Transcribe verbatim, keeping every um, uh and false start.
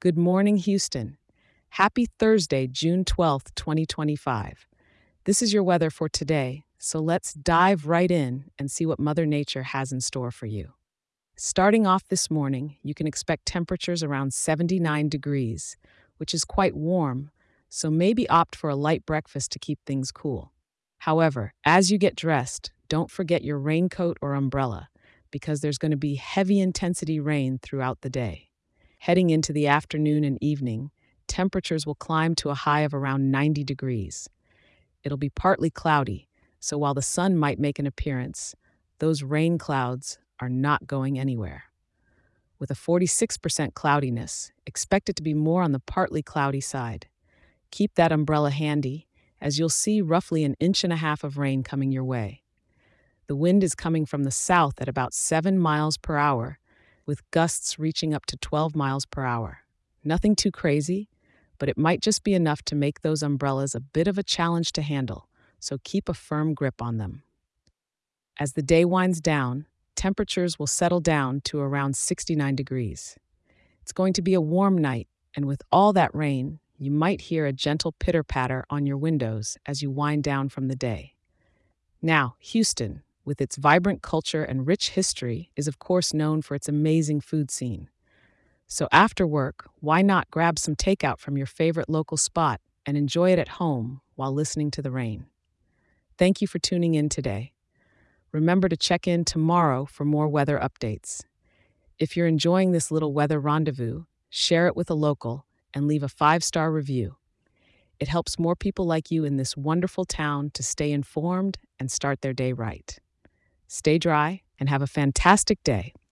Good morning, Houston. Happy Thursday, June twelfth, twenty twenty-five. This is your weather for today, so let's dive right in and see what Mother Nature has in store for you. Starting off this morning, you can expect temperatures around seventy-nine degrees, which is quite warm, so maybe opt for a light breakfast to keep things cool. However, as you get dressed, don't forget your raincoat or umbrella, because there's going to be heavy intensity rain throughout the day. Heading into the afternoon and evening, temperatures will climb to a high of around ninety degrees. It'll be partly cloudy, so while the sun might make an appearance, those rain clouds are not going anywhere. With a forty-six percent cloudiness, expect it to be more on the partly cloudy side. Keep that umbrella handy, as you'll see roughly an inch and a half of rain coming your way. The wind is coming from the south at about seven miles per hour, with gusts reaching up to twelve miles per hour. Nothing too crazy, but it might just be enough to make those umbrellas a bit of a challenge to handle, so keep a firm grip on them. As the day winds down, temperatures will settle down to around sixty-nine degrees. It's going to be a warm night, and with all that rain, you might hear a gentle pitter-patter on your windows as you wind down from the day. Now, Houston, with its vibrant culture and rich history, is of course known for its amazing food scene. So after work, why not grab some takeout from your favorite local spot and enjoy it at home while listening to the rain? Thank you for tuning in today. Remember to check in tomorrow for more weather updates. If you're enjoying this little weather rendezvous, share it with a local and leave a five-star review. It helps more people like you in this wonderful town to stay informed and start their day right. Stay dry and have a fantastic day.